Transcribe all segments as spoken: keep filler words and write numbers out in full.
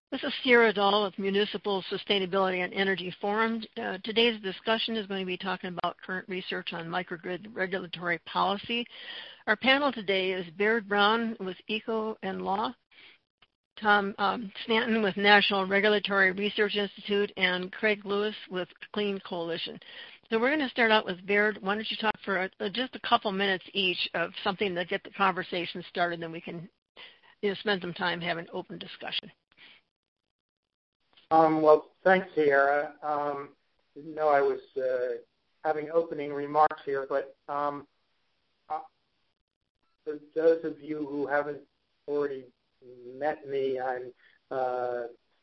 This is Sierra Dahl with Municipal Sustainability and Energy Forum. Uh, today's discussion is going to be talking about current research on microgrid regulatory policy. Our panel today is Baird Brown with Eco and Law, Tom um, Stanton with National Regulatory Research Institute, and Craig Lewis with Clean Coalition. So we're going to start out with Baird. Why don't you talk for a, just a couple minutes each of something to get the conversation started, then we can you know, spend some time having open discussion. Um, well, thanks, Sierra. Um, didn't know I was uh, having opening remarks here, but um, uh, for those of you who haven't already met me, I'm uh,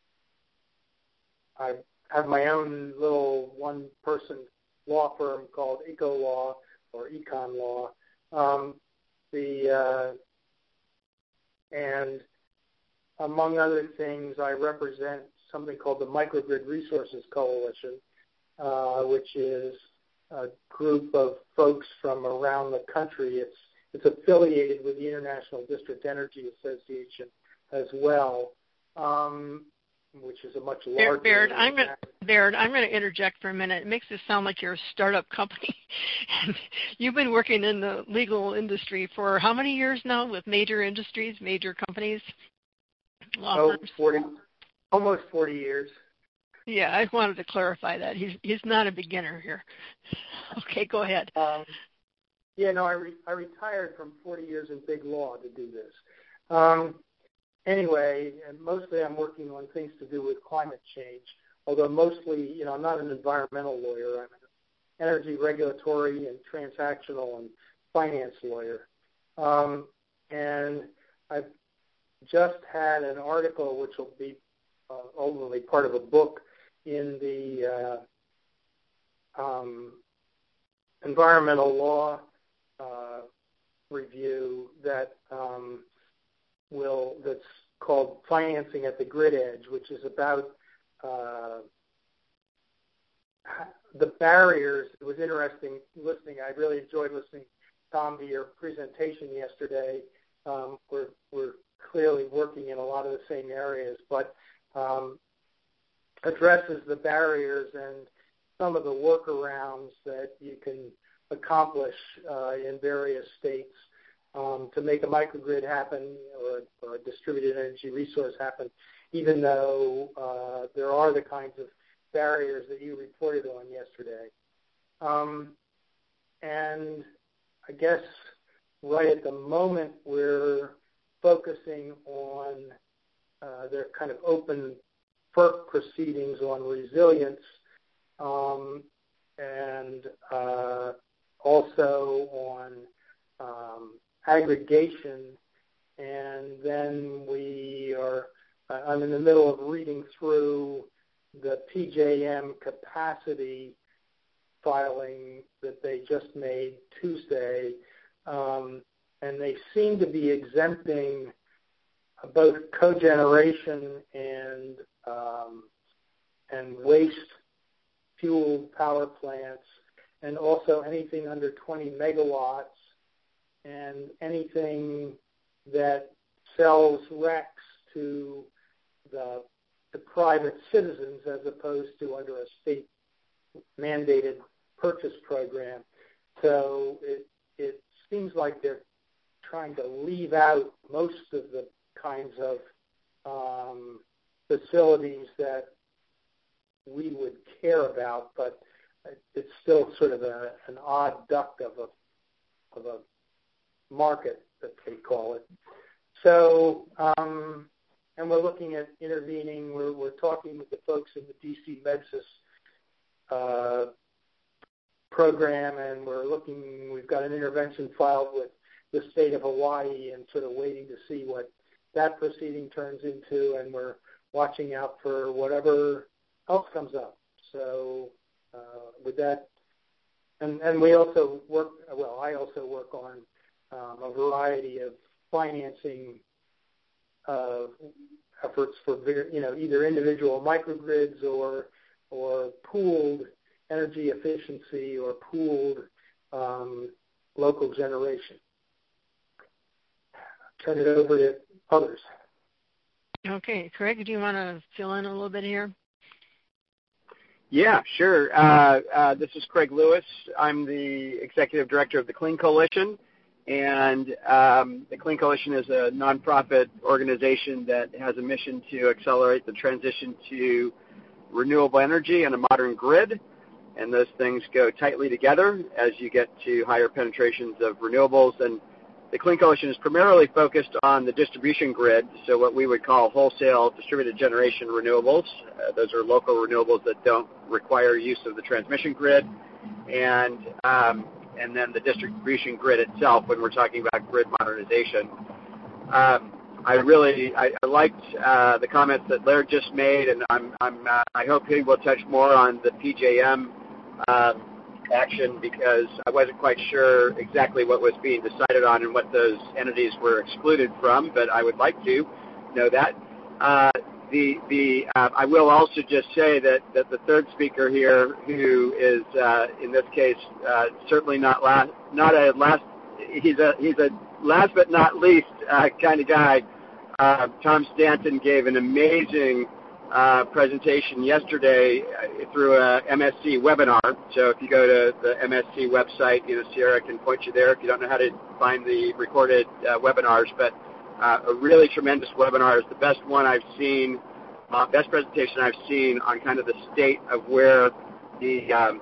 I have my own little one-person law firm called Eco Law or Econ Law. Um, the uh, and among other things, I represent something called the Microgrid Resources Coalition, uh, which is a group of folks from around the country. It's it's affiliated with the International District Energy Association as well, um, which is a much larger. Baird, I'm going Baird, I'm going to interject for a minute. It makes it sound like you're a startup company. And you've been working in the legal industry for how many years now with major industries, major companies, law oh, firms? forty Almost forty years. Yeah, I wanted to clarify that. He's he's not a beginner here. Okay, go ahead. Um, yeah, no, I, re- I retired from forty years in big law to do this. Um, anyway, and mostly I'm working on things to do with climate change, although mostly, you know, I'm not an environmental lawyer. I'm an energy regulatory and transactional and finance lawyer. Um, and I've just had an article which will be Uh, ultimately part of a book in the uh, um, environmental law uh, review that um, will that's called Financing at the Grid Edge, which is about uh, the barriers. It was interesting listening. I really enjoyed listening, Tom, to your presentation yesterday. Um, we're, we're clearly working in a lot of the same areas, but Um, addresses the barriers and some of the workarounds that you can accomplish uh, in various states um, to make a microgrid happen or, or a distributed energy resource happen, even though uh, there are the kinds of barriers that you reported on yesterday. Um, and I guess right at the moment we're focusing on Uh, they're kind of open FERC proceedings on resilience um, and uh, also on um, aggregation. And then we are, uh, I'm in the middle of reading through the P J M capacity filing that they just made Tuesday. Um, and they seem to be exempting both cogeneration and um, and waste fuel power plants, and also anything under twenty megawatts, and anything that sells R E Cs to the, the private citizens as opposed to under a state mandated purchase program. So it it seems like they're trying to leave out most of the kinds of um, facilities that we would care about, but it's still sort of a, an odd duck of a of a market that they call it. So, um, and we're looking at intervening. We're, we're talking with the folks in the D C MedSys uh, program, and we're looking. We've got an intervention filed with the state of Hawaii, and sort of waiting to see what that proceeding turns into, and we're watching out for whatever else comes up. So uh, with that, and, and we also work, well, I also work on um, a variety of financing uh, efforts for, you know, either individual microgrids or or pooled energy efficiency or pooled um, local generation. Turn it over to others. Okay, Craig, do you want to fill in a little bit here? Yeah, sure. Uh, uh, this is Craig Lewis. I'm the Executive Director of the Clean Coalition, and um, the Clean Coalition is a nonprofit organization that has a mission to accelerate the transition to renewable energy and a modern grid, and those things go tightly together as you get to higher penetrations of renewables. And the Clean Coalition is primarily focused on the distribution grid, so what we would call wholesale distributed generation renewables. Uh, those are local renewables that don't require use of the transmission grid, and um, and then the distribution grid itself when we're talking about grid modernization. Um, I really I, I liked uh, the comments that Laird just made, and I'm, I'm uh, I hope he will touch more on the P J M um, action, because I wasn't quite sure exactly what was being decided on and what those entities were excluded from, but I would like to know that. Uh, the the uh, I will also just say that, that the third speaker here, who is uh, in this case uh, certainly not last, not a last, he's a he's a last but not least uh, kind of guy. Uh, Tom Stanton gave an amazing Uh, presentation yesterday uh, through a M S C webinar. So if you go to the M S C website, you know, Sierra can point you there if you don't know how to find the recorded uh, webinars. But uh, a really tremendous webinar. It's the best one I've seen, uh, best presentation I've seen on kind of the state of where the, um,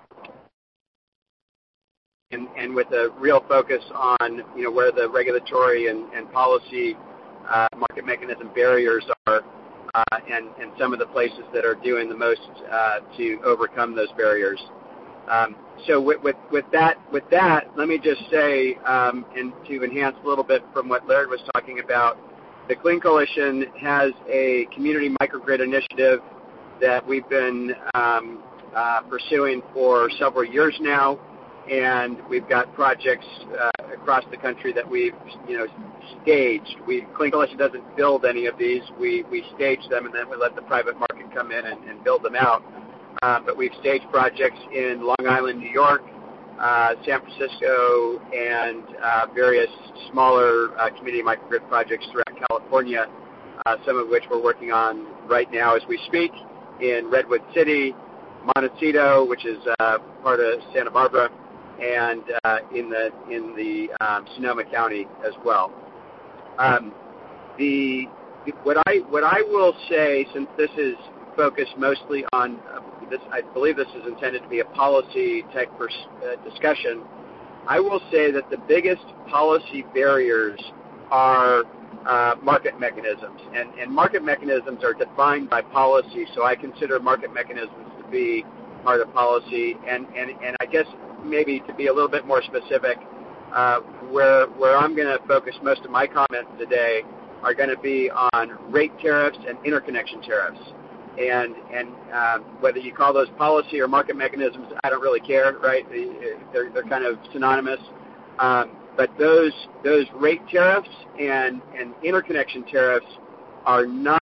and, and with a real focus on, you know, where the regulatory and, and policy uh, market mechanism barriers are. Uh, and, and some of the places that are doing the most uh, to overcome those barriers. Um, so with, with, with that, with that, let me just say, um, and to enhance a little bit from what Laird was talking about, the Clean Coalition has a community microgrid initiative that we've been um, uh, pursuing for several years now, and we've got projects uh, across the country that we've, you know, staged. We, Clean Coalition doesn't build any of these. We, we stage them, and then we let the private market come in and, and build them out. Uh, but we've staged projects in Long Island, New York, uh, San Francisco, and uh, various smaller uh, community microgrid projects throughout California, uh, some of which we're working on right now as we speak, in Redwood City, Montecito, which is uh, part of Santa Barbara, and uh, in the in the um, Sonoma County as well. Um, the what I what I will say, since this is focused mostly on uh, this, I believe this is intended to be a policy type pers- uh, discussion. I will say that the biggest policy barriers are uh, market mechanisms, and, and market mechanisms are defined by policy. So I consider market mechanisms to be part of policy, and and, and I guess maybe to be a little bit more specific. Uh, where where I'm going to focus most of my comments today are going to be on rate tariffs and interconnection tariffs. And and uh, whether you call those policy or market mechanisms, I don't really care, right? They're, they're kind of synonymous. Um, but those those rate tariffs and, and interconnection tariffs are not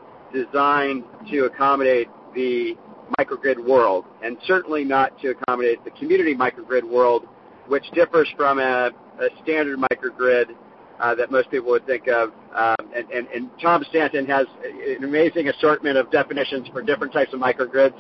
designed to accommodate the microgrid world, and certainly not to accommodate the community microgrid world, which differs from a, a standard microgrid uh, that most people would think of. Um, and, and, and Tom Stanton has an amazing assortment of definitions for different types of microgrids.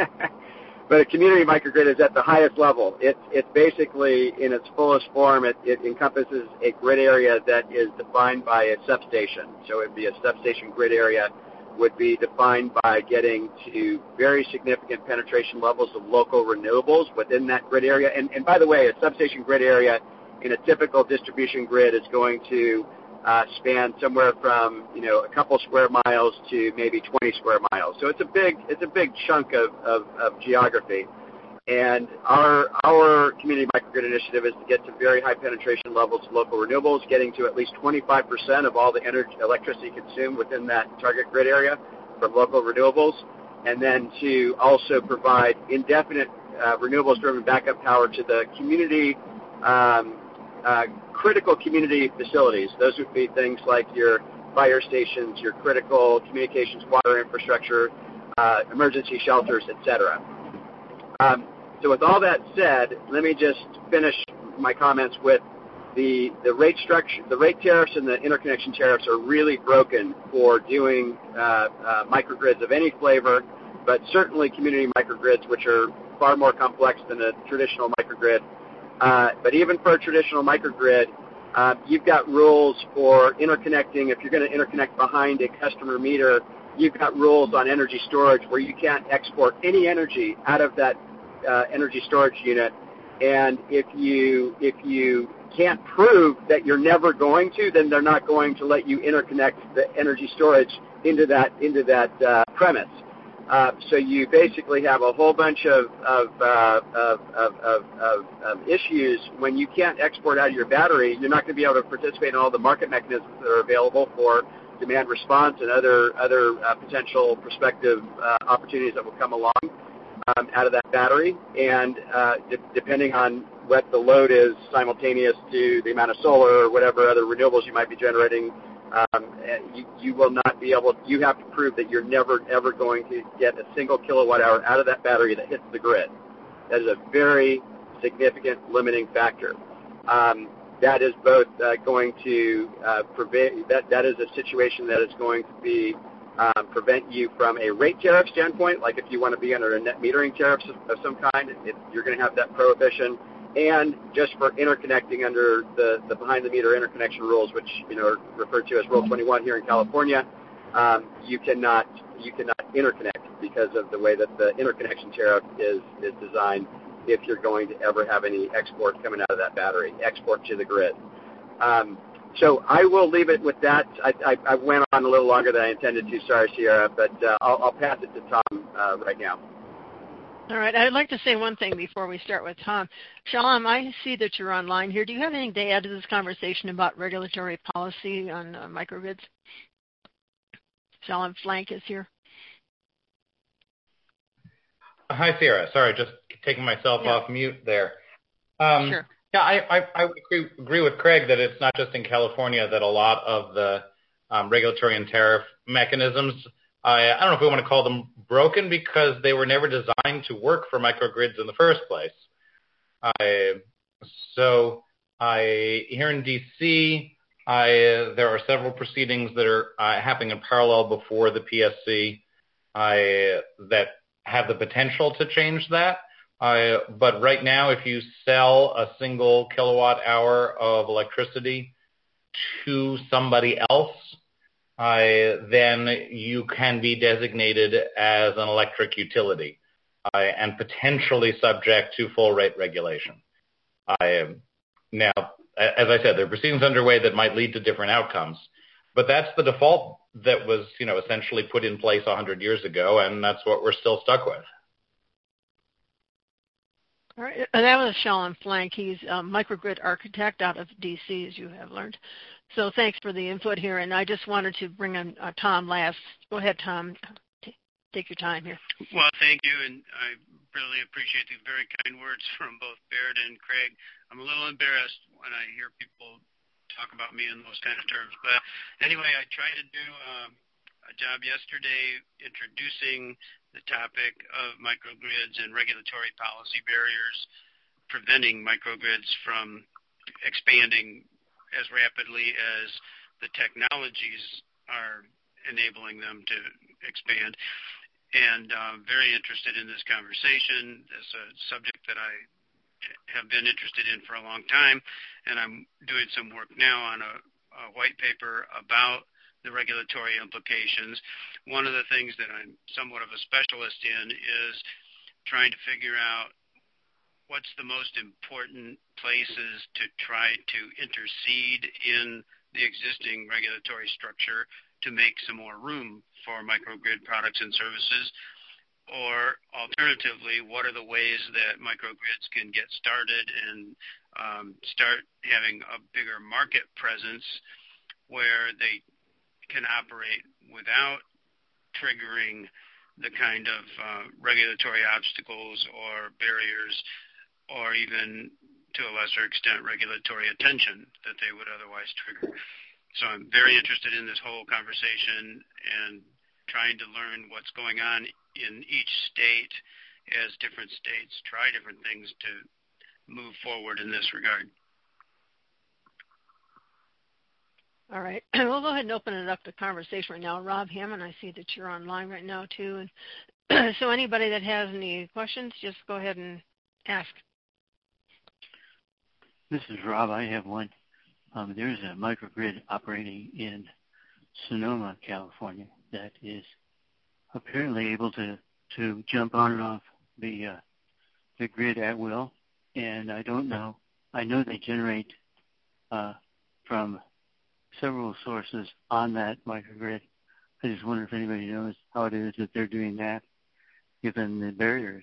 But a community microgrid is at the highest level. It's, it's basically, in its fullest form, it, it encompasses a grid area that is defined by a substation. So it would be a substation grid area would be defined by getting to very significant penetration levels of local renewables within that grid area. And, and by the way, a substation grid area in a typical distribution grid is going to uh, span somewhere from, you know, a couple square miles to maybe twenty square miles. So it's a big, it's a big chunk of, of, of geography. And our our community microgrid initiative is to get to very high penetration levels of local renewables, getting to at least twenty-five percent of all the energy, electricity consumed within that target grid area from local renewables, and then to also provide indefinite uh, renewables-driven backup power to the community, um, uh, critical community facilities. Those would be things like your fire stations, your critical communications, water infrastructure, uh, emergency shelters, et cetera. Um, so with all that said, let me just finish my comments with the the rate structure, the rate tariffs and the interconnection tariffs are really broken for doing uh, uh, microgrids of any flavor, but certainly community microgrids, which are far more complex than a traditional microgrid. Uh, but even for a traditional microgrid, uh, you've got rules for interconnecting. If you're going to interconnect behind a customer meter, you've got rules on energy storage where you can't export any energy out of that uh, energy storage unit. And if you if you can't prove that you're never going to, then they're not going to let you interconnect the energy storage into that into that uh, premise. Uh, so you basically have a whole bunch of of, uh, of, of, of, of of issues when you can't export out of your battery. You're not going to be able to participate in all the market mechanisms that are available for demand response and other other uh, potential prospective uh, opportunities that will come along um, out of that battery. And uh, de- depending on what the load is simultaneous to the amount of solar or whatever other renewables you might be generating, um, you, you will not be able, you have to prove that you're never, ever going to get a single kilowatt hour out of that battery that hits the grid. That is a very significant limiting factor. Um, that is both uh, going to uh, prevent, that, that is a situation that is going to be Um, prevent you from a rate tariff standpoint, like if you want to be under a net metering tariff of, of some kind, it, you're going to have that prohibition. And just for interconnecting under the, the behind-the-meter interconnection rules, which you know are referred to as Rule twenty-one here in California, um, you cannot you cannot interconnect because of the way that the interconnection tariff is is designed. If you're going to ever have any export coming out of that battery, export to the grid. Um, So I will leave it with that. I, I, I went on a little longer than I intended to. Sorry, Sierra, but uh, I'll, I'll pass it to Tom uh, right now. All right. I'd like to say one thing before we start with Tom. Shalom, I see that you're online here. Do you have anything to add to this conversation about regulatory policy on uh, microgrids? Shalom Flank is here. Hi, Sierra. Sorry, just taking myself yeah. off mute there. Um, sure. Yeah, I, I, I would agree, agree with Craig that it's not just in California that a lot of the um, regulatory and tariff mechanisms, I, I don't know if we want to call them broken because they were never designed to work for microgrids in the first place. I, so I, here in D C, I, there are several proceedings that are uh, happening in parallel before the P S C I, that have the potential to change that. Uh, but right now, if you sell a single kilowatt hour of electricity to somebody else, uh, then you can be designated as an electric utility uh, and potentially subject to full rate regulation. Uh, now, as I said, there are proceedings underway that might lead to different outcomes, but that's the default that was, you know, essentially put in place one hundred years ago, and that's what we're still stuck with. All right. That was Shalom Flank. He's a microgrid architect out of D C, as you have learned. So thanks for the input here. And I just wanted to bring in uh, Tom last. Go ahead, Tom. T- take your time here. Well, thank you. And I really appreciate the very kind words from both Baird and Craig. I'm a little embarrassed when I hear people talk about me in those kind of terms. But anyway, I tried to do uh, a job yesterday introducing the topic of microgrids and regulatory policy barriers, preventing microgrids from expanding as rapidly as the technologies are enabling them to expand. And I'm very interested in this conversation. It's a subject that I have been interested in for a long time, and I'm doing some work now on a, a white paper about the regulatory implications. One of the things that I'm somewhat of a specialist in is trying to figure out what's the most important places to try to intercede in the existing regulatory structure to make some more room for microgrid products and services. Or alternatively, what are the ways that microgrids can get started and um, start having a bigger market presence where they can operate without triggering the kind of uh, regulatory obstacles or barriers or even, to a lesser extent, regulatory attention that they would otherwise trigger. So I'm very interested in this whole conversation and trying to learn what's going on in each state as different states try different things to move forward in this regard. All right. We'll go ahead and open it up to conversation right now. Rob Hammond, I see that you're online right now too. And so anybody that has any questions, just go ahead and ask. This is Rob. I have one. Um, there's a microgrid operating in Sonoma, California, that is apparently able to, to jump on and off the uh, the grid at will. And I don't know. I know they generate uh, from several sources on that microgrid. I just wonder if anybody knows how it is that they're doing that, given the barriers.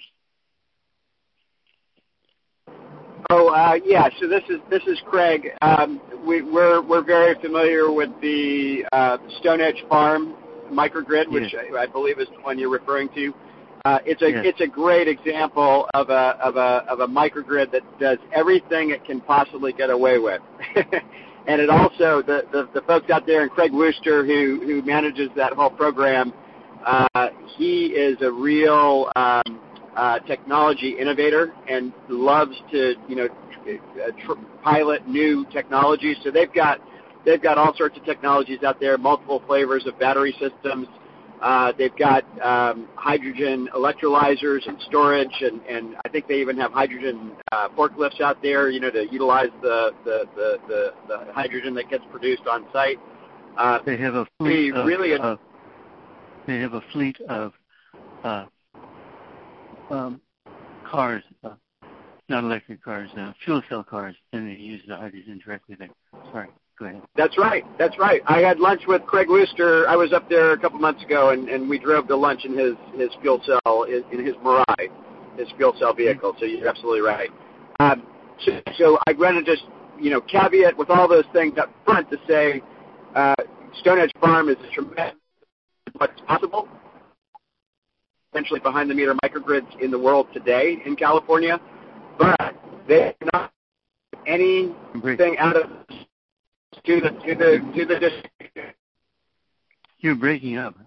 Oh uh, yeah, so this is this is Craig. Um, we, we're we're very familiar with the uh, Stone Edge Farm microgrid, which yes. I, I believe is the one you're referring to. Uh, it's a yes. it's a great example of a of a of a microgrid that does everything it can possibly get away with. And it also, the, the, the folks out there, and Craig Wooster, who, who manages that whole program, uh, he is a real um, uh, technology innovator and loves to, you know, tr- pilot new technologies. So they've got they've got all sorts of technologies out there, multiple flavors of battery systems. Uh, they've got um, hydrogen electrolyzers and storage, and, and I think they even have hydrogen uh, forklifts out there, you know, to utilize the the, the, the, the hydrogen that gets produced on site. Uh, they have a fleet of, really a, of they have a fleet of uh, um, cars, uh, not electric cars, uh, fuel cell cars, and they use the hydrogen directly there. Sorry. Go ahead. That's right. That's right. I had lunch with Craig Wooster. I was up there a couple months ago, and, and we drove to lunch in his, his fuel cell, in, in his Mirai, his fuel cell vehicle. So you're absolutely right. Um, so, so I want to just, you know, caveat with all those things up front to say uh, Stone Edge Farm is a tremendous what's possible, essentially behind-the-meter microgrids in the world today in California, but they are not anything out of to the to the to the district. You're breaking up.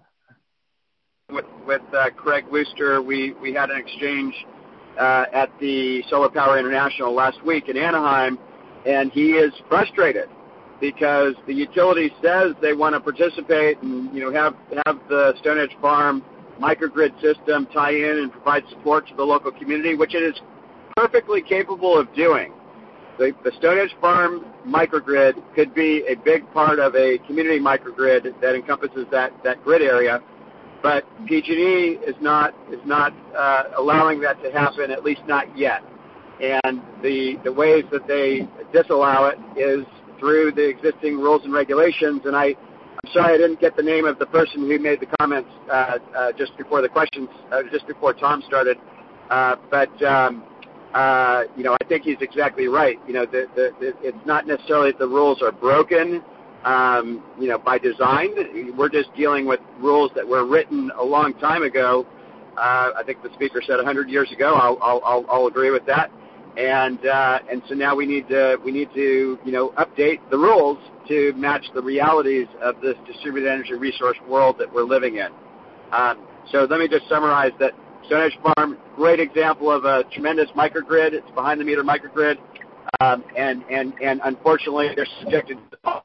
With with uh, Craig Wooster, we we had an exchange uh, at the Solar Power International last week in Anaheim, and he is frustrated because the utility says they want to participate and, you know, have have the Stone Edge Farm microgrid system tie in and provide support to the local community, which it is perfectly capable of doing. The, the Stone Edge Farm microgrid could be a big part of a community microgrid that encompasses that, that grid area, but P G and E is not is not uh, allowing that to happen, at least not yet. And the the ways that they disallow it is through the existing rules and regulations. And I, I'm sorry I didn't get the name of the person who made the comments uh, uh, just before the questions, uh, just before Tom started, uh, but. Um, Uh, you know, I think he's exactly right. You know, the, the, the, it's not necessarily that the rules are broken, um, you know, by design. We're just dealing with rules that were written a long time ago. Uh, I think the speaker said one hundred years ago. I'll, I'll, I'll agree with that. And uh, and so now we need to we need to you know update the rules to match the realities of this distributed energy resource world that we're living in. Um, so let me just summarize that. Stone Edge Farm, great example of a tremendous microgrid. It's behind-the-meter microgrid, um, and, and, and unfortunately they're subjected to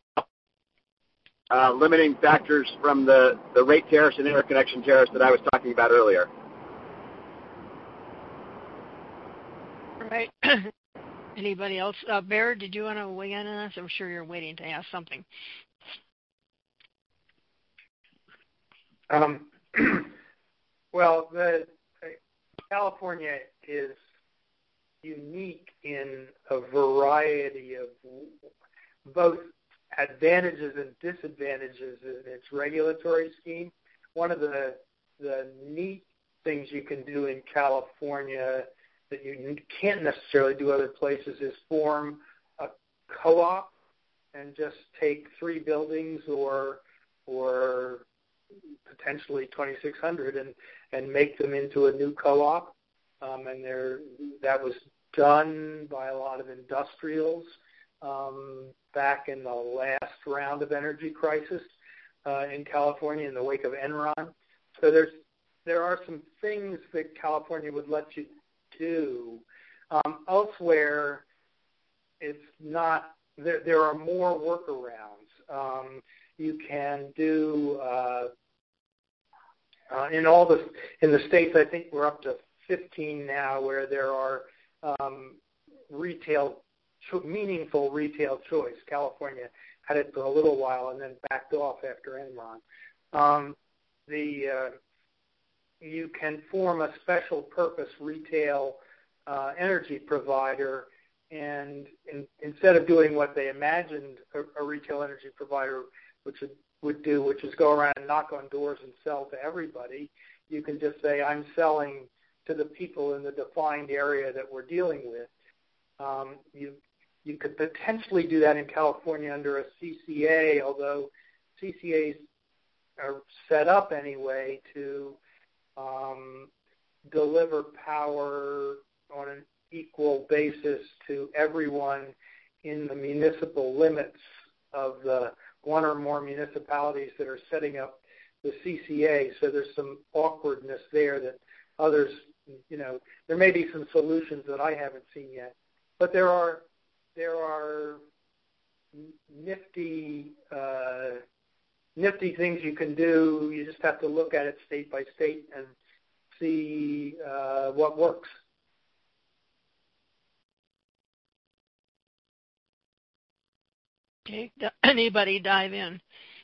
uh, limiting factors from the, the rate tariffs and interconnection tariffs that I was talking about earlier. All right. Anybody else? Uh, Bear, did you want to weigh in on this? I'm sure you're waiting to ask something. Um, well, the California is unique in a variety of both advantages and disadvantages in its regulatory scheme. One of the the neat things you can do in California that you can't necessarily do other places is form a co-op and just take three buildings or or potentially twenty-six hundred and, and make them into a new co-op. Um, and there, that was done by a lot of industrials um, back in the last round of energy crisis uh, in California in the wake of Enron. So there's there are some things that California would let you do. Um, elsewhere, it's not. There, there are more workarounds. Um, you can do uh, uh, in all the in the states. I think we're up to fifteen now, where there are um, retail cho- meaningful retail choice. California had it for a little while and then backed off after Enron. Um, the uh, you can form a special purpose retail uh, energy provider, and in, instead of doing what they imagined a, a retail energy provider which would, would do, which is go around and knock on doors and sell to everybody, you can just say, I'm selling to the people in the defined area that we're dealing with. Um, you you could potentially do that in California under a C C A, although C C As are set up anyway to um, deliver power on an equal basis to everyone in the municipal limits of the one or more municipalities that are setting up the C C A. So there's some awkwardness there that others, you know, there may be some solutions that I haven't seen yet, but there are there are nifty uh, nifty things you can do. You just have to look at it state by state and see uh, what works. Okay, anybody dive in?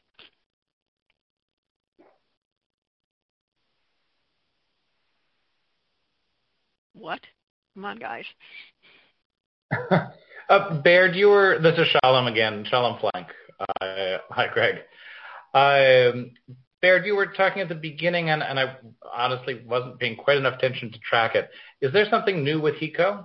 What? Come on, guys. uh, Baird, you were, this is Shalom again, Shalom Flank. Uh, hi, Greg. Um, Baird, you were talking at the beginning, and, and I honestly wasn't paying quite enough attention to track it. Is there something new with HECO?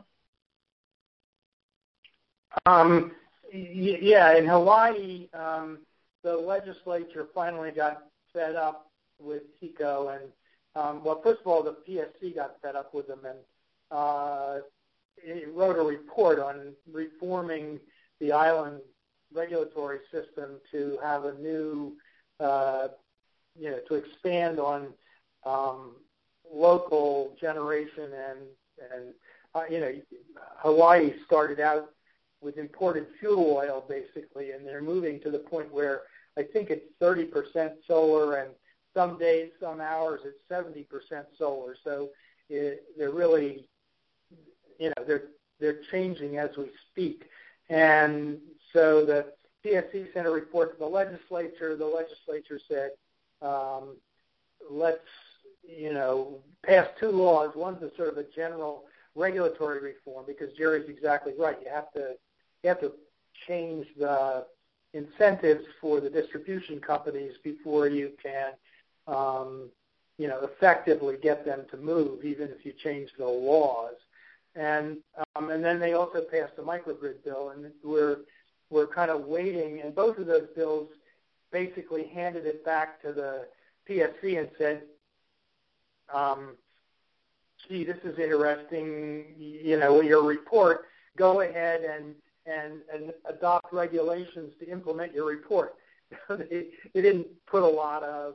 Um, y- yeah, in Hawaii, um, the legislature finally got fed up with HECO, and um, well, first of all, the P S C got fed up with them, and uh, it wrote a report on reforming the island regulatory system to have a new, uh, you know, to expand on um, local generation, and and uh, you know, Hawaii started out with imported fuel oil basically, and they're moving to the point where I think it's thirty percent solar, and some days, some hours, it's seventy percent solar. So it, they're really, you know, they're they're changing as we speak. And so the P S C sent a report to the legislature. The legislature said, um, let's, you know, pass two laws. One's a sort of a general regulatory reform, because Jerry's exactly right. You have to you have to change the incentives for the distribution companies before you can, um, you know, effectively get them to move, even if you change the laws. And um, and then they also passed the microgrid bill, and we're we're kind of waiting. And both of those bills basically handed it back to the P S C and said, um, "Gee, this is interesting. You know, your report. Go ahead and and, and adopt regulations to implement your report." they, they didn't put a lot of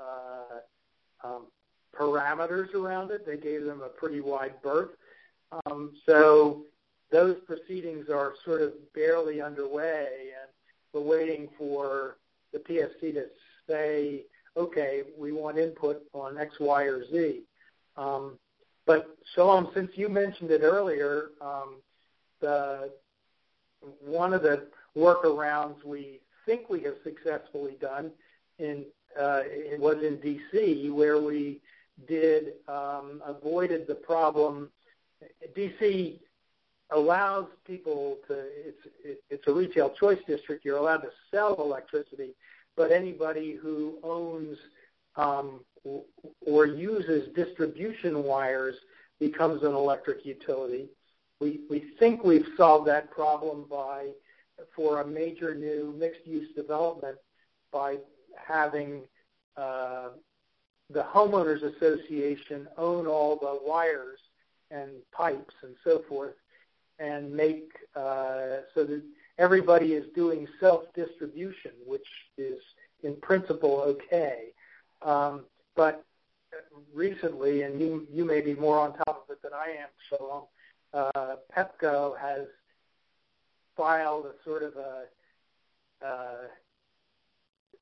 uh, um, parameters around it. They gave them a pretty wide berth. Um, so those proceedings are sort of barely underway, and we're waiting for the P S C to say, okay, we want input on X, Y, or Z. Um, but Shalom, since you mentioned it earlier, um, the one of the workarounds we think we have successfully done in uh, it was in D C, where we did um, avoided the problem. D C allows people to, it's, it's a retail choice district, you're allowed to sell electricity, but anybody who owns um, or uses distribution wires becomes an electric utility. We, we think we've solved that problem by, for a major new mixed-use development, by having uh, the homeowners association own all the wires and pipes and so forth, and make uh, so that everybody is doing self-distribution, which is in principle okay. Um, but recently, and you you may be more on top of it than I am, so uh, Pepco has filed a sort of a uh,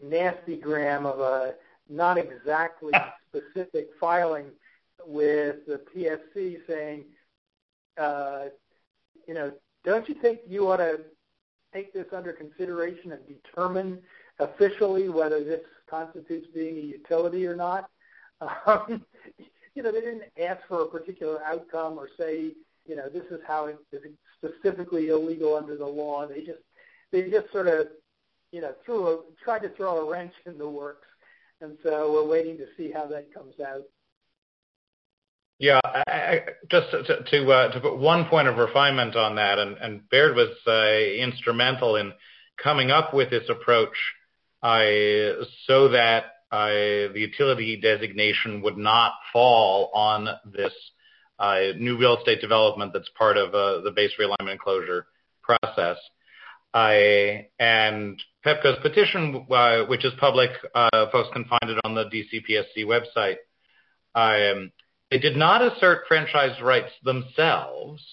nasty gram of a not exactly specific filing with the P S C saying, uh, you know, don't you think you ought to take this under consideration and determine officially whether this constitutes being a utility or not? Um, you know, they didn't ask for a particular outcome or say, you know, this is how it is specifically illegal under the law. They just they just sort of, you know, threw a, tried to throw a wrench in the works. And so we're waiting to see how that comes out. Yeah, I, I, just to to, uh, to put one point of refinement on that, and, and Baird was uh, instrumental in coming up with this approach uh, so that uh, the utility designation would not fall on this uh, new real estate development that's part of uh, the base realignment and closure process. Uh, and Pepco's petition, uh, which is public, uh, folks can find it on the D C P S C website. Um, They did not assert franchise rights themselves.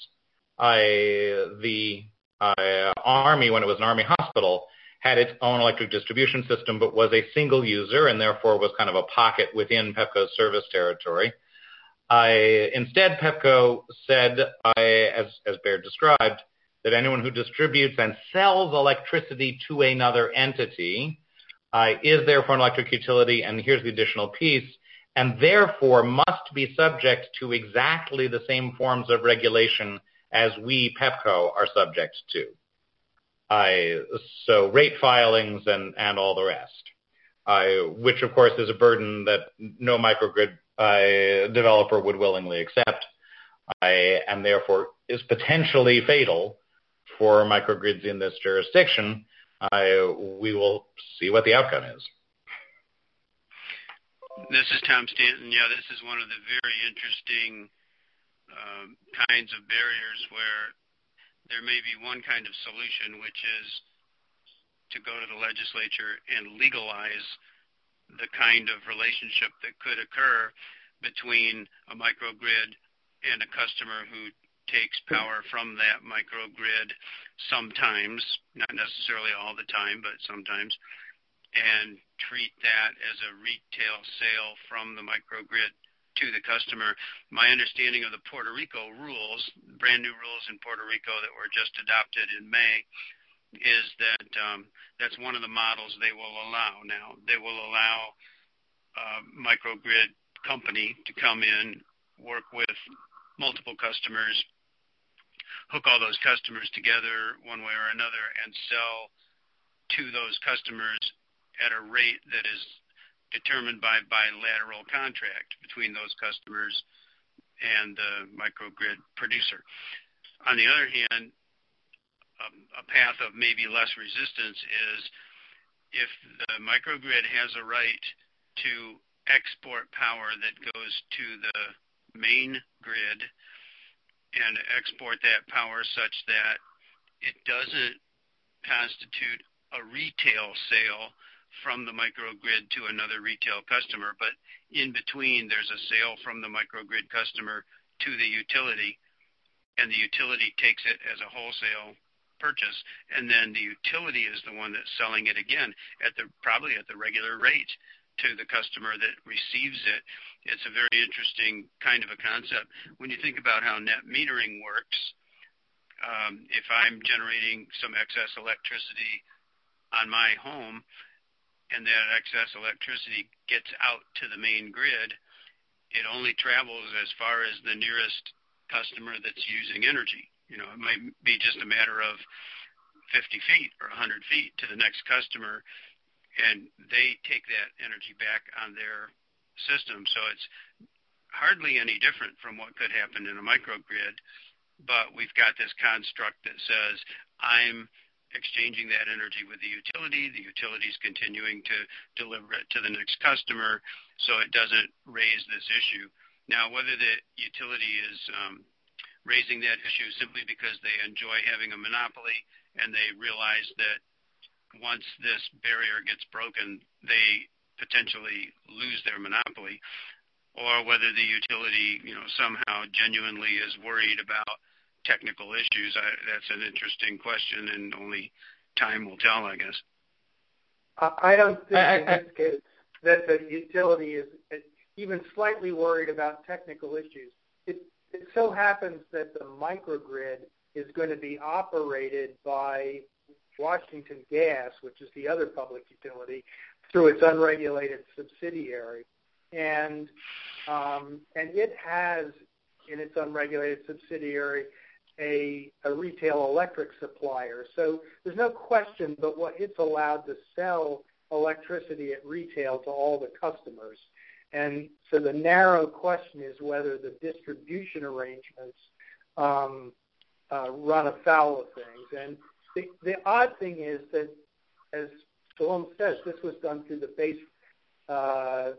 Uh, the uh, Army, when it was an Army hospital, had its own electric distribution system, but was a single user and therefore was kind of a pocket within Pepco's service territory. Uh, instead, Pepco said, uh, as, as Baird described, that anyone who distributes and sells electricity to another entity uh, is therefore an electric utility, and here's the additional piece, and therefore must be subject to exactly the same forms of regulation as we, Pepco, are subject to. Uh, so rate filings and, and all the rest, uh, which, of course, is a burden that no microgrid uh, developer would willingly accept, uh, and therefore is potentially fatal for microgrids in this jurisdiction. Uh, we will see what the outcome is. This is Tom Stanton. Yeah, this is one of the very interesting uh, kinds of barriers where there may be one kind of solution, which is to go to the legislature and legalize the kind of relationship that could occur between a microgrid and a customer who takes power from that microgrid sometimes, not necessarily all the time, but sometimes, and treat that as a retail sale from the microgrid to the customer. My understanding of the Puerto Rico rules, brand new rules in Puerto Rico that were just adopted in May, is that um, that's one of the models they will allow now. They will allow a microgrid company to come in, work with multiple customers, hook all those customers together one way or another, and sell to those customers at a rate that is determined by bilateral contract between those customers and the microgrid producer. On the other hand, a, a path of maybe less resistance is if the microgrid has a right to export power that goes to the main grid and export that power such that it doesn't constitute a retail sale from the microgrid to another retail customer, but in between there's a sale from the microgrid customer to the utility, and the utility takes it as a wholesale purchase, and then the utility is the one that's selling it again at the probably at the regular rate to the customer that receives it. It's a very interesting kind of a concept. When you think about how net metering works, um, if I'm generating some excess electricity on my home, and that excess electricity gets out to the main grid, it only travels as far as the nearest customer that's using energy. You know, it might be just a matter of fifty feet or one hundred feet to the next customer, and they take that energy back on their system. So it's hardly any different from what could happen in a microgrid, but we've got this construct that says I'm exchanging that energy with the utility. The utility is continuing to deliver it to the next customer, so it doesn't raise this issue. Now, whether the utility is um, raising that issue simply because they enjoy having a monopoly and they realize that once this barrier gets broken, they potentially lose their monopoly, or whether the utility, you know, somehow genuinely is worried about technical issues, I, that's an interesting question, and only time will tell, I guess. I don't think I, in I, this case that the utility is even slightly worried about technical issues. It, it so happens that the microgrid is going to be operated by Washington Gas, which is the other public utility, through its unregulated subsidiary. And um, and it has in its unregulated subsidiary a, a retail electric supplier. So there's no question but what it's allowed to sell electricity at retail to all the customers. And so the narrow question is whether the distribution arrangements um, uh, run afoul of things. And the, the odd thing is that, as Shalom says, this was done through the base uh,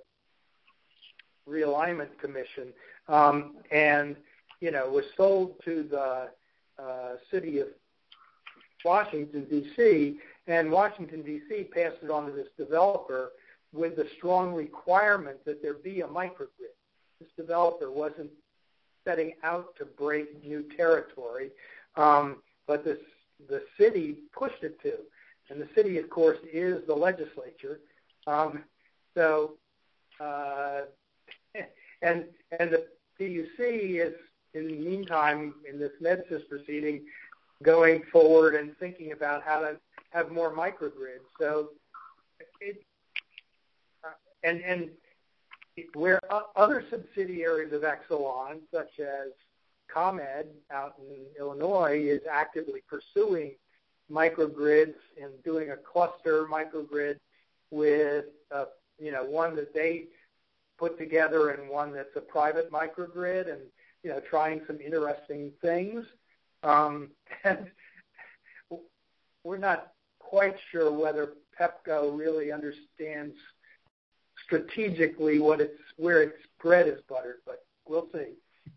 realignment commission, um, and you know was sold to the uh, city of Washington D C, and Washington D C passed it on to this developer with the strong requirement that there be a microgrid. This developer wasn't setting out to break new territory, um, but this, the city pushed it to. And the city, of course, is the legislature. Um, so, uh, and and the P U C is, in the meantime, in this NEDSIS proceeding, going forward and thinking about how to have more microgrids. So, it, uh, and and where other subsidiaries of Exelon, such as ComEd out in Illinois, is actively pursuing microgrids and doing a cluster microgrid with, uh, you know, one that they put together and one that's a private microgrid, and, you know, trying some interesting things. Um, and we're not quite sure whether Pepco really understands strategically what it's where its bread is buttered, but we'll see.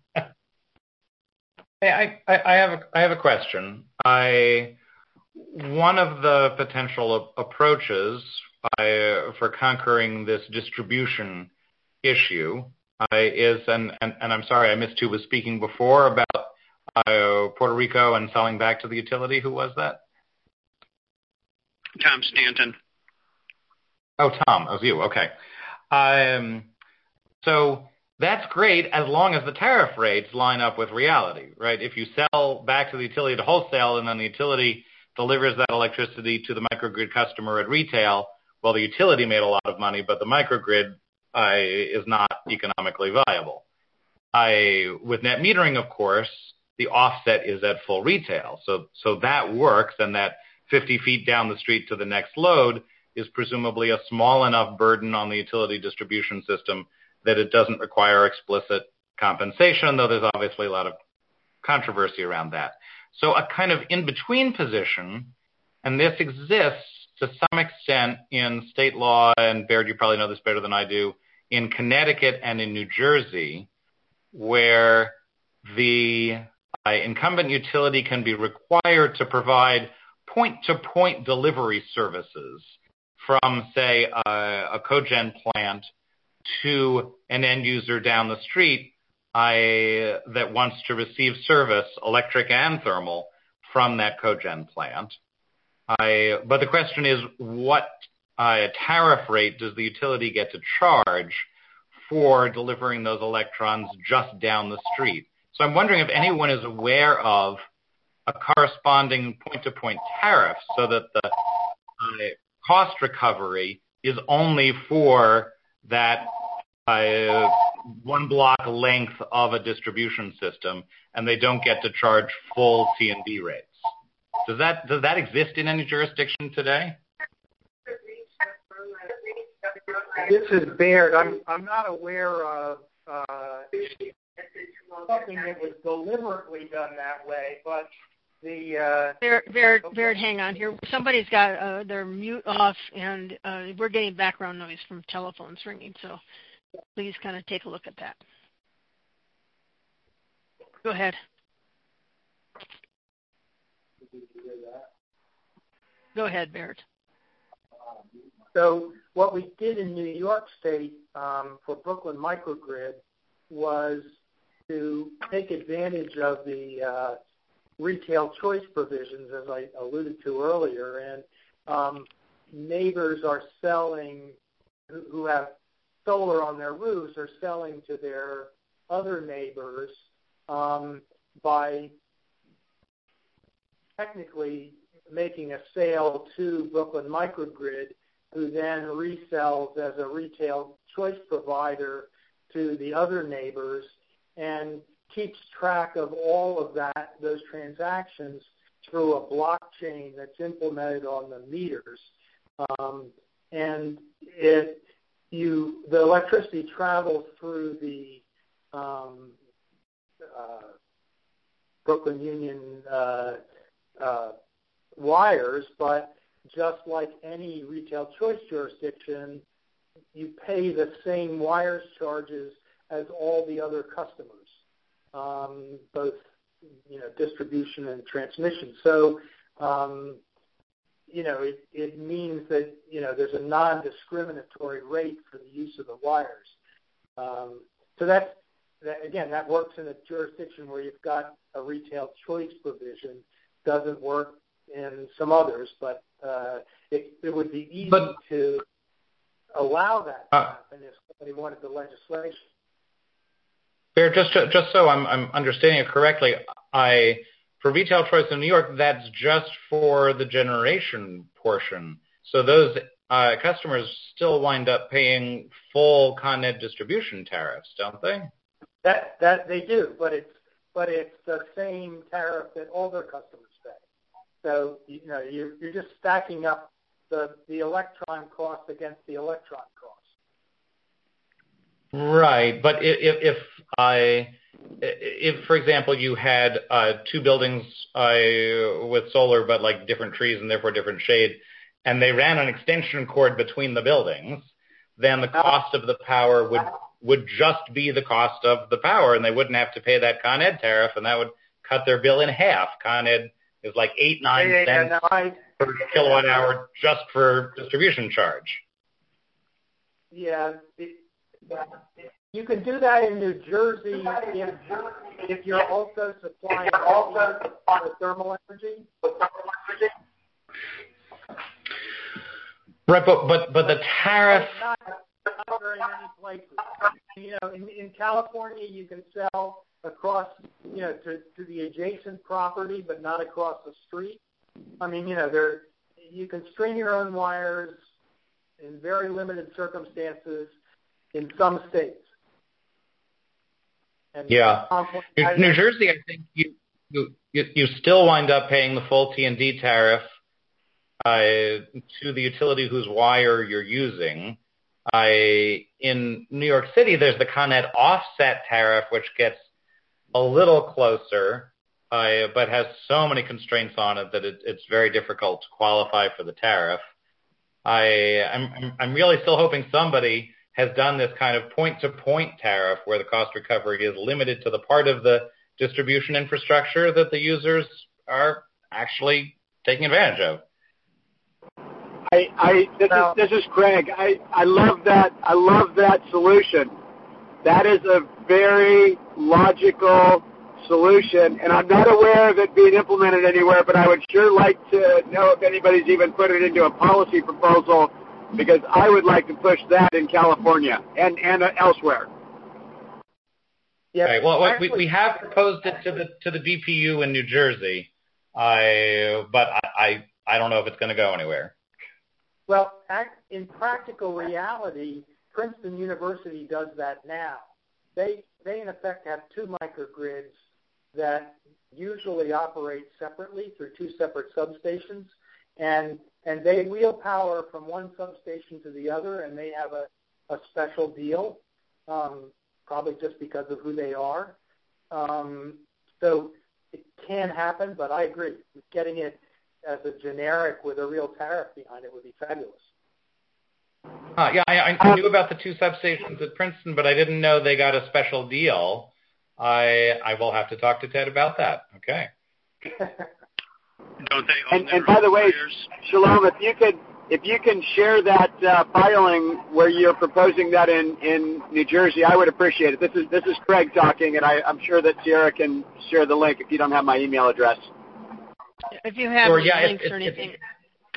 Hey, I, I have a, I have a question. I one of the potential approaches I, for conquering this distribution issue uh, is, and, and, and I'm sorry I missed who was speaking before about uh, Puerto Rico and selling back to the utility. Who was that? Tom Stanton. Oh, Tom, it was you. Okay. Um, so that's great as long as the tariff rates line up with reality, right? If you sell back to the utility to wholesale and then the utility delivers that electricity to the microgrid customer at retail, well, the utility made a lot of money, but the microgrid uh, is not economically viable. I, with net metering, of course, the offset is at full retail. So, so that works, and that fifty feet down the street to the next load is presumably a small enough burden on the utility distribution system that it doesn't require explicit compensation, though there's obviously a lot of controversy around that. So a kind of in-between position, and this exists to some extent in state law, and Baird, you probably know this better than I do, in Connecticut and in New Jersey, where the uh, incumbent utility can be required to provide point-to-point delivery services from, say, a, a cogen plant to an end user down the street I, that wants to receive service, electric and thermal, from that cogen plant. I, but the question is, what uh, tariff rate does the utility get to charge for delivering those electrons just down the street? So I'm wondering if anyone is aware of a corresponding point-to-point tariff so that the uh, cost recovery is only for that uh, one block length of a distribution system, and they don't get to charge full T and D rates. Does that does that exist in any jurisdiction today? This is Baird. I'm I'm not aware of uh, something that was deliberately done that way, but the uh, Baird, Baird, okay. Baird, hang on here. Somebody's got uh, their mute off, and uh, we're getting background noise from telephones ringing. So please kind of take a look at that. Go ahead. Go ahead, Baird. So what we did in New York State um, for Brooklyn Microgrid was to take advantage of the uh, retail choice provisions, as I alluded to earlier, and um, neighbors are selling, who, who have solar on their roofs, are selling to their other neighbors um, by technically making a sale to Brooklyn Microgrid, who then resells as a retail choice provider to the other neighbors and keeps track of all of that, those transactions, through a blockchain that's implemented on the meters. Um, and it, you, the electricity travels through the um, uh, Brooklyn Union uh, uh, wires, but just like any retail choice jurisdiction, you pay the same wires charges as all the other customers, um, both you know distribution and transmission. So um, you know it, it means that you know there's a non-discriminatory rate for the use of the wires. Um, so that's that, again, that works in a jurisdiction where you've got a retail choice provision. Doesn't work in some others, but uh, it, it would be easy but, to allow that to happen if somebody wanted the legislation. Bear, just to, just so I'm, I'm understanding it correctly, I for retail choice in New York, that's just for the generation portion. So those uh, customers still wind up paying full Con Ed distribution tariffs, don't they? That that they do, but it's but it's the same tariff that all their customers pay. So you know you're you're just stacking up the the electron cost against the electron cost. Right, but if if I if for example you had uh, two buildings uh, with solar but like different trees and therefore different shade, and they ran an extension cord between the buildings, then the cost of the power would would just be the cost of the power, and they wouldn't have to pay that Con Ed tariff, and that would cut their bill in half. Con Ed is like eight, nine yeah, yeah, cents yeah, no, I, per kilowatt hour just for distribution charge. Yeah, it, you can do that in New Jersey if, if you're also supplying also the thermal energy. Right, but but but the tariff. Not, not very many places. You know, in, in California, you can sell across, you know, to, to the adjacent property, but not across the street. I mean, you know, there you can string your own wires in very limited circumstances in some states. And yeah, New, New Jersey, I think you, you you still wind up paying the full T and D tariff uh, to the utility whose wire you're using. I, in New York City, there's the Con Ed offset tariff, which gets a little closer, uh, but has so many constraints on it that it, it's very difficult to qualify for the tariff. I, I'm, I'm really still hoping somebody has done this kind of point-to-point tariff where the cost recovery is limited to the part of the distribution infrastructure that the users are actually taking advantage of. I, I this is this is Craig. I, I love that I love that solution. That is a very logical solution, and I'm not aware of it being implemented anywhere, but I would sure like to know if anybody's even put it into a policy proposal, because I would like to push that in California and, and uh, elsewhere. Yeah. Okay, well, we, we have proposed it to the to the B P U in New Jersey, I, but I, I, I don't know if it's going to go anywhere. Well, in practical reality, Princeton University does that now. They, they in effect, have two microgrids that usually operate separately through two separate substations, and and they wheel power from one substation to the other, and they have a, a special deal, um, probably just because of who they are. Um, so it can happen, but I agree. Getting it as a generic with a real tariff behind it would be fabulous. Uh, yeah, I, I knew about the two substations at Princeton, but I didn't know they got a special deal. I I will have to talk to Ted about that. Okay. Don't they own and, and by the way, wires? Shalom, if you could if you can share that uh, filing where you're proposing that in, in New Jersey, I would appreciate it. This is this is Craig talking, and I, I'm sure that Sierra can share the link if you don't have my email address. If you have or, any yeah, links if, or if, anything.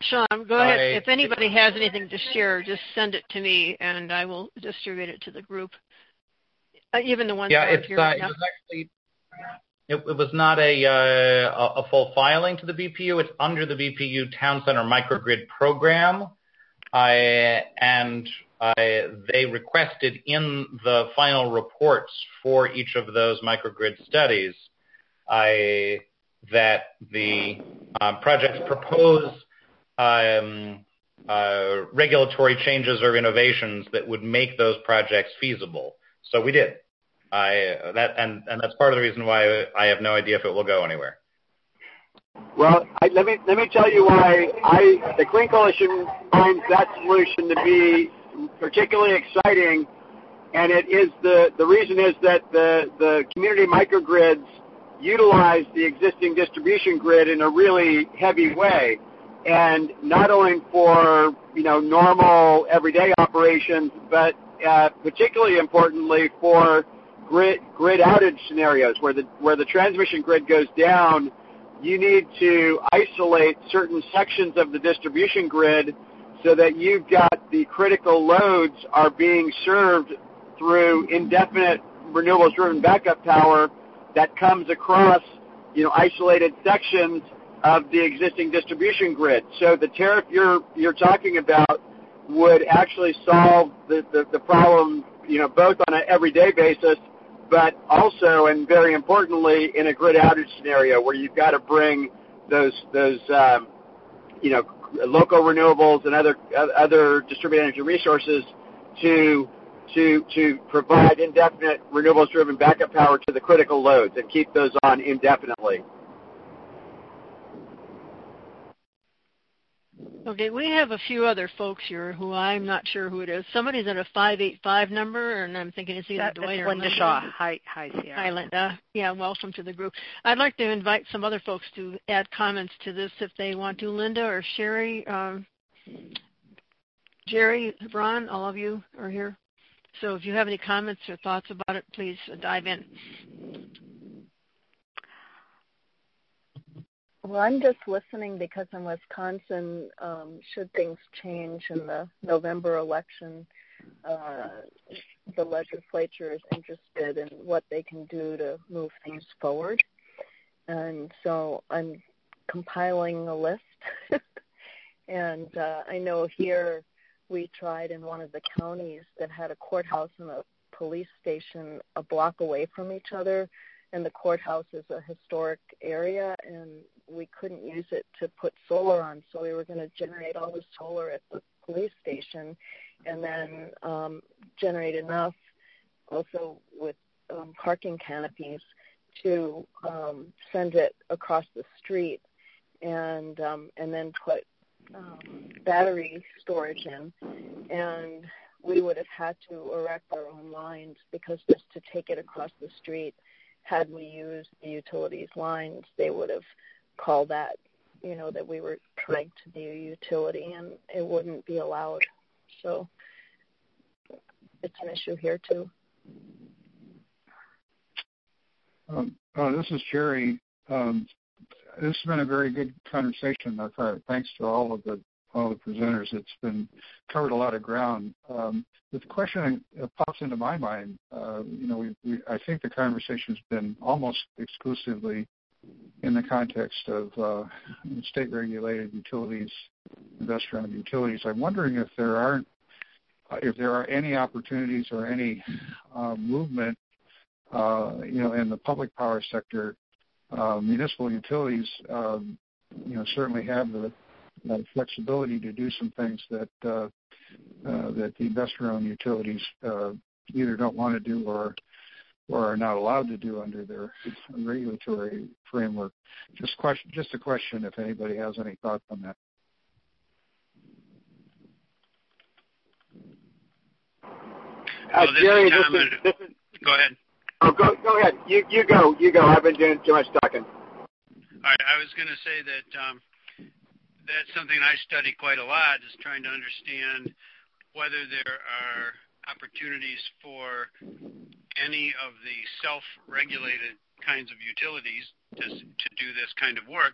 Sean, go ahead. I, if anybody has anything to share, just send it to me, and I will distribute it to the group. Uh, even the ones yeah, that are it's, here uh, right it now. was actually it, it was not a uh, a full filing to the B P U. It's under the B P U Town Center Microgrid program, I, and I, they requested in the final reports for each of those microgrid studies I, that the uh, projects propose um, uh, regulatory changes or innovations that would make those projects feasible. So we did. I, that, and, and that's part of the reason why I have no idea if it will go anywhere. Well, I, let me let me tell you why I the Clean Coalition finds that solution to be particularly exciting, and it is the the reason is that the the community microgrids utilize the existing distribution grid in a really heavy way, and not only for you know normal everyday operations, but uh, particularly importantly for grid grid outage scenarios where the where the transmission grid goes down. You need to isolate certain sections of the distribution grid so that you've got the critical loads are being served through indefinite renewables-driven backup power that comes across, you know, isolated sections of the existing distribution grid. So the tariff you're you're talking about would actually solve the, the, the problem, you know, both on an everyday basis, but also, and very importantly, in a grid outage scenario where you've got to bring those, those um, you know, local renewables and other other distributed energy resources to to to provide indefinite renewables-driven backup power to the critical loads and keep those on indefinitely. Okay, we have a few other folks here who I'm not sure who it is. Somebody's at a five eight five number, and I'm thinking it's either that, Dwight or Linda Linda. Shaw. Hi, hi, Sierra. Hi, Linda. Yeah, welcome to the group. I'd like to invite some other folks to add comments to this if they want to. Linda or Sherry, um, Jerry, Ron, all of you are here. So if you have any comments or thoughts about it, please dive in. Well, I'm just listening because in Wisconsin, um, should things change in the November election, uh, the legislature is interested in what they can do to move things forward. And so I'm compiling a list. and uh, I know here we tried in one of the counties that had a courthouse and a police station a block away from each other. And the courthouse is a historic area, and we couldn't use it to put solar on, so we were going to generate all the solar at the police station and then um, generate enough also with um, parking canopies to um, send it across the street and um, and then put um, battery storage in. And we would have had to erect our own lines because just to take it across the street, had we used the utilities lines, they would have called that, you know, that we were trying to be a utility, and it wouldn't be allowed. So it's an issue here, too. Um, oh, this is Jerry. Um, this has been a very good conversation. I've had, thanks to all of the all the presenters. It's been covered a lot of ground. Um, the question that pops into my mind, uh, you know, we, we, I think the conversation has been almost exclusively in the context of uh, state-regulated utilities, investor-owned utilities. I'm wondering if there aren't, if there are any opportunities or any uh, movement, uh, you know, in the public power sector. Uh, municipal utilities, um, you know, certainly have the uh, flexibility to do some things that uh, uh, that the investor-owned utilities uh, either don't want to do or or are not allowed to do under their regulatory framework. Just question, just a question if anybody has any thoughts on that. Uh, oh, this Jerry, is this Tom. is, this is, go ahead. Oh, go, go ahead. You, you go. You go. I've been doing too much talking. All right. I was going to say that um, that's something I study quite a lot, is trying to understand whether there are opportunities for any of the self-regulated kinds of utilities to, to do this kind of work.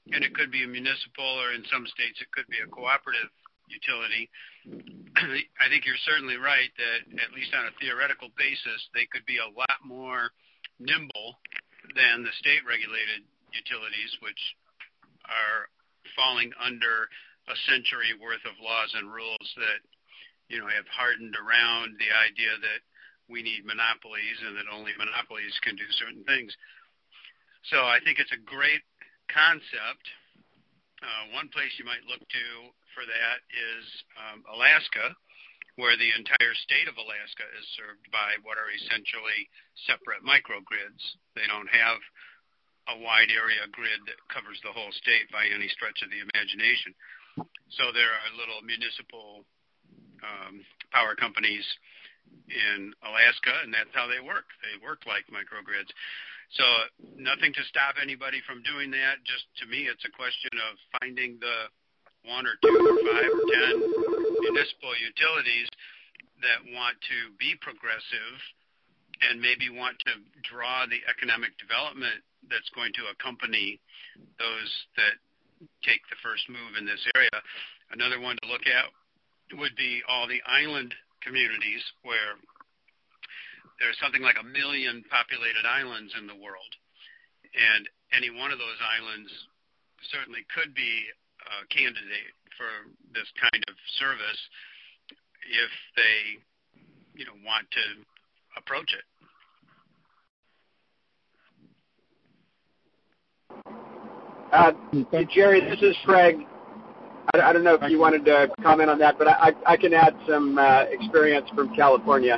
and it could be a municipal, or in some states it could be a cooperative utility. I think you're certainly right that, at least on a theoretical basis, they could be a lot more nimble than the state-regulated utilities, which are falling under a century worth of laws and rules that, you know, have hardened around the idea that we need monopolies and that only monopolies can do certain things. So I think it's a great concept. Uh, one place you might look to for that is um, Alaska, where the entire state of Alaska is served by what are essentially separate microgrids. They don't have a wide area grid that covers the whole state by any stretch of the imagination. So there are little municipal um, power companies in Alaska, and that's how they work. They work like microgrids. So nothing to stop anybody from doing that. Just to me, it's a question of finding the one or two or five or ten municipal utilities that want to be progressive and maybe want to draw the economic development that's going to accompany those that take the first move in this area. Another one to look at would be all the island communities where there's something like a million populated islands in the world, and any one of those islands certainly could be a candidate for this kind of service if they, you know, want to approach it. Uh, Jerry, this is Craig. I, I don't know if you wanted to comment on that, but I, I can add some uh, experience from California.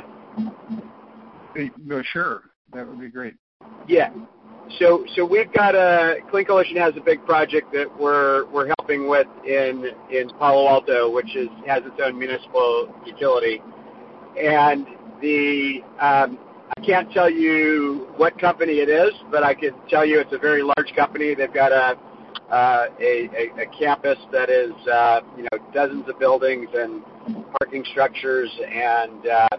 No, sure, that would be great. Yeah. So, so we've got a Clean Coalition has a big project that we're we're helping with in in Palo Alto, which is has its own municipal utility, and the um, I can't tell you what company it is, but I can tell you it's a very large company. They've got a uh, a, a, a campus that is uh, you know dozens of buildings and parking structures and uh,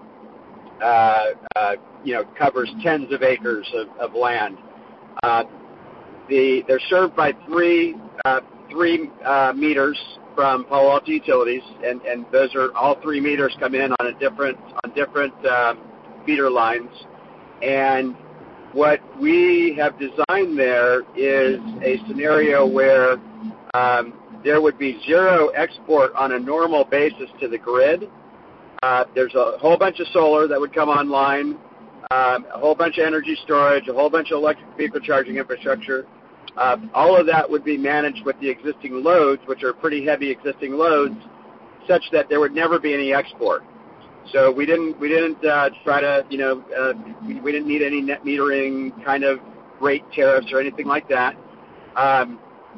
uh, uh, you know covers tens of acres of, of land. Uh, the they're served by three uh, three uh, meters from Palo Alto Utilities, and, and those are all three meters come in on a different on different uh, feeder lines. And what we have designed there is a scenario where um, there would be zero export on a normal basis to the grid. Uh, there's a whole bunch of solar that would come online, um, a whole bunch of energy storage, a whole bunch of electric vehicle charging infrastructure. Uh, all of that would be managed with the existing loads, which are pretty heavy existing loads, such that there would never be any export. So we didn't we didn't uh, try to you know uh, we, we didn't need any net metering kind of rate tariffs or anything like that. Um,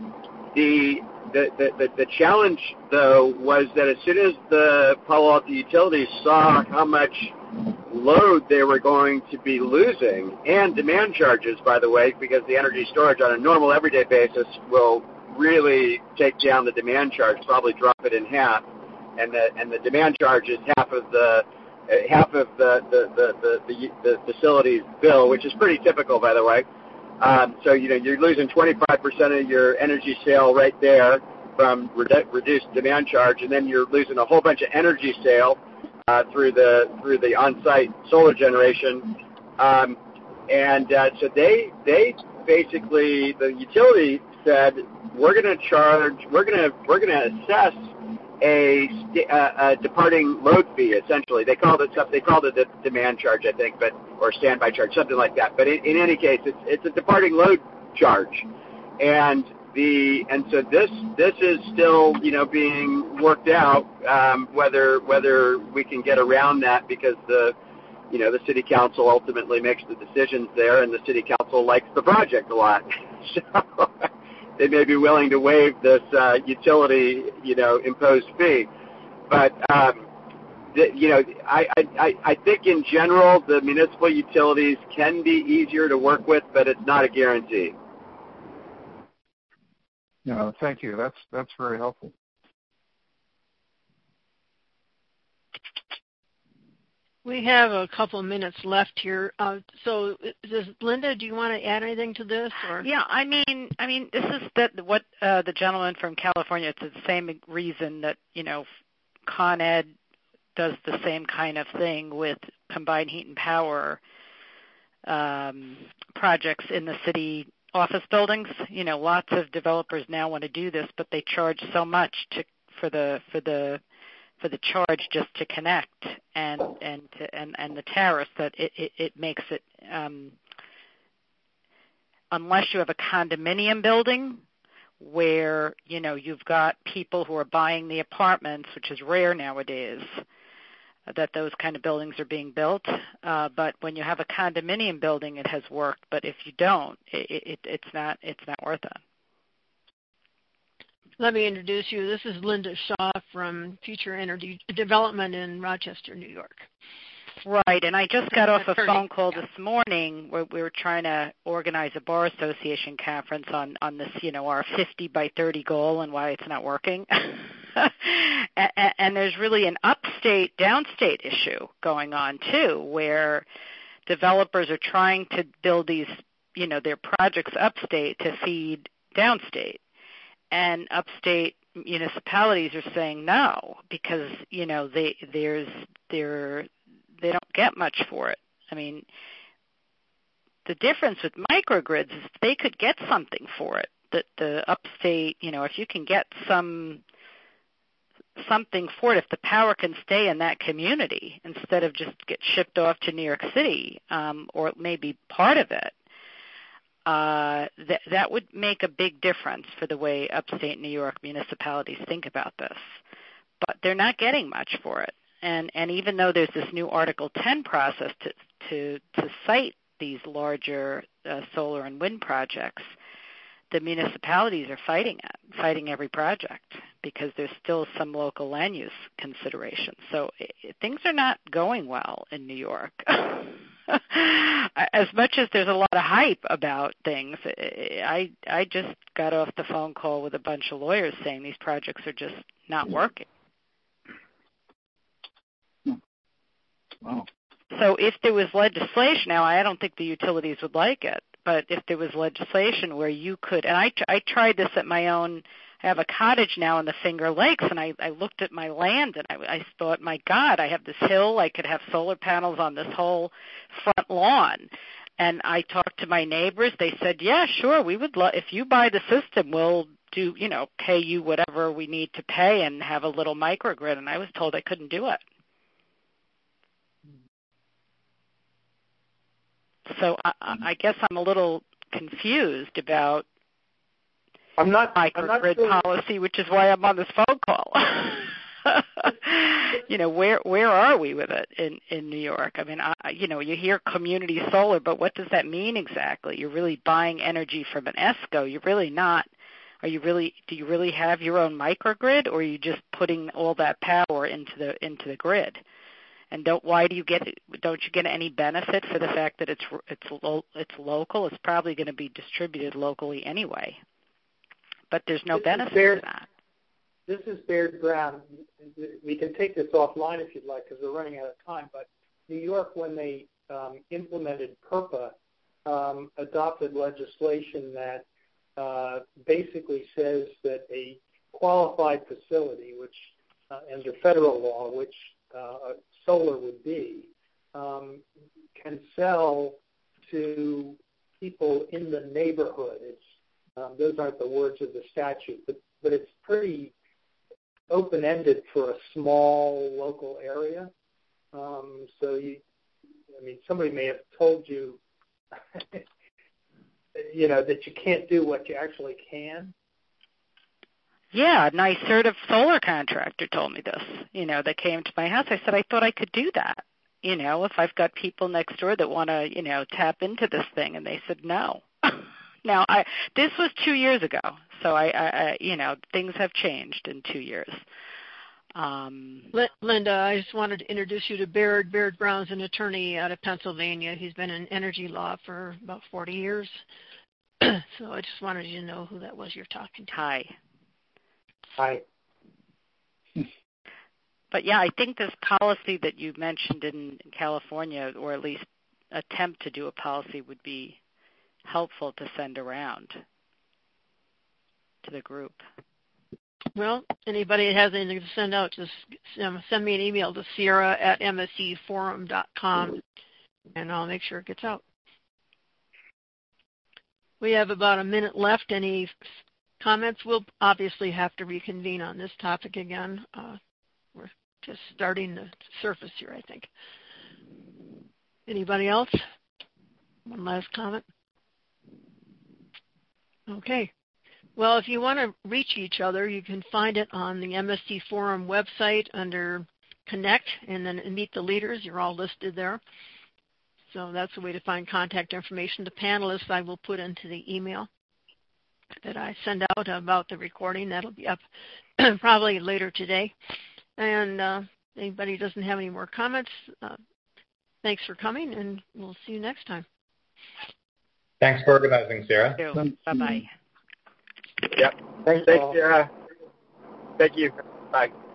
the, the the the challenge though was that as soon as the Palo Alto utilities saw how much load they were going to be losing, and demand charges, by the way, because the energy storage on a normal everyday basis will really take down the demand charge, probably drop it in half, and the and the demand charge is half of the uh, half of the the, the the the the facility's bill, which is pretty typical, by the way. Um, so you know you're losing twenty-five percent of your energy sale right there from redu- reduced demand charge, and then you're losing a whole bunch of energy sale Uh, through the through the on-site solar generation, um, and uh, so they they basically the utility said we're going to charge we're going to we're going to assess a, a, a departing load fee. Essentially, they called it they called it a demand charge, I think, but or standby charge, something like that. But in, in any case, it's it's a departing load charge, and The, and so this this is still you know being worked out um, whether whether we can get around that, because the you know the city council ultimately makes the decisions there, and the city council likes the project a lot, so they may be willing to waive this uh, utility you know imposed fee. But um, the, you know I, I I think in general the municipal utilities can be easier to work with, but it's not a guarantee. No, thank you. That's that's very helpful. We have a couple minutes left here. Uh, so, does Linda, do you want to add anything to this? Or? Yeah, I mean, I mean, this is the, what uh, the gentleman from California. It's the same reason that you know, Con Ed does the same kind of thing with combined heat and power um, projects in the city office buildings. You know, lots of developers now want to do this, but they charge so much to for the for the for the charge just to connect and and to, and, and the tariffs that it, it, it makes it um, unless you have a condominium building where you know you've got people who are buying the apartments, which is rare nowadays that those kind of buildings are being built. Uh, but when you have a condominium building, it has worked. But if you don't, it, it, it's not it's not worth it. Let me introduce you. This is Linda Shaw from Future Energy Development in Rochester, New York. Right, and I just got off a phone call this morning where we were trying to organize a bar association conference on, on this, you know, our fifty by thirty goal and why it's not working. and, and there's really an upstate, downstate issue going on, too, where developers are trying to build these, you know, their projects upstate to feed downstate. And upstate municipalities are saying no because you know they there's they're they don't get much for it. I mean, the difference with microgrids is they could get something for it. The the upstate, you know, if you can get some something for it, if the power can stay in that community instead of just get shipped off to New York City, um, or maybe part of it. Uh, that, that would make a big difference for the way upstate New York municipalities think about this. But they're not getting much for it. And, and even though there's this new Article ten process to, to, to cite these larger uh, solar and wind projects, the municipalities are fighting it, fighting every project, because there's still some local land use considerations. So it, things are not going well in New York. As much as there's a lot of hype about things, I I just got off the phone call with a bunch of lawyers saying these projects are just not working. Wow. So if there was legislation, now I don't think the utilities would like it, but if there was legislation where you could, and I, I tried this at my own, I have a cottage now in the Finger Lakes, and I, I looked at my land, and I, I thought, my God, I have this hill, I could have solar panels on this whole front lawn. And I talked to my neighbors. They said, yeah, sure, we would love, if you buy the system, we'll do, you know, pay you whatever we need to pay and have a little microgrid. And I was told I couldn't do it. So I, I guess I'm a little confused about I'm not microgrid I'm not sure. policy, which is why I'm on this phone call. You know, where where are we with it in, in New York? I mean, I, you know, you hear community solar, but what does that mean exactly? You're really buying energy from an ESCO. You're really not. Are you really? Do you really have your own microgrid, or are you just putting all that power into the into the grid? And don't why do you get don't you get any benefit for the fact that it's it's lo, it's local? It's probably going to be distributed locally anyway. But there's no this benefit Baird, to that. This is Baird Brown. We can take this offline if you'd like because we're running out of time. But New York, when they um, implemented PURPA, um, adopted legislation that uh, basically says that a qualified facility, which uh, under federal law, which uh, solar would be, um, can sell to people in the neighborhood. It's Um, those aren't the words of the statute, but, but it's pretty open-ended for a small local area. Um, so, you, I mean, somebody may have told you, you know, that you can't do what you actually can. Yeah, a NYSERDA solar contractor told me this. You know, that came to my house. I said, I thought I could do that. You know, if I've got people next door that want to, you know, tap into this thing, and they said no. Now, I, this was two years ago, so I, I, I, you know, things have changed in two years. Um, Linda, I just wanted to introduce you to Baird. Baird Brown's an attorney out of Pennsylvania. He's been in energy law for about forty years. So I just wanted you to know who that was you're talking to. Hi. Hi. but yeah, I think this policy that you mentioned in California, or at least attempt to do a policy, would be helpful to send around to the group. Well, anybody that has anything to send out, just send me an email to Sierra at M S C forum dot com, and I'll make sure it gets out. We have about a minute left. Any comments? We'll obviously have to reconvene on this topic again. Uh, we're just starting to surface here, I think. Anybody else? One last comment? Okay. Well, if you want to reach each other, you can find it on the M S C Forum website under Connect, and then Meet the Leaders. You're all listed there. So that's a way to find contact information. The panelists I will put into the email that I send out about the recording. That'll be up probably later today. And uh, if anybody doesn't have any more comments, uh, thanks for coming, and we'll see you next time. Thanks for organizing, Sarah. Bye-bye. Yep. Thanks, Thanks Sarah. Thank you. Bye.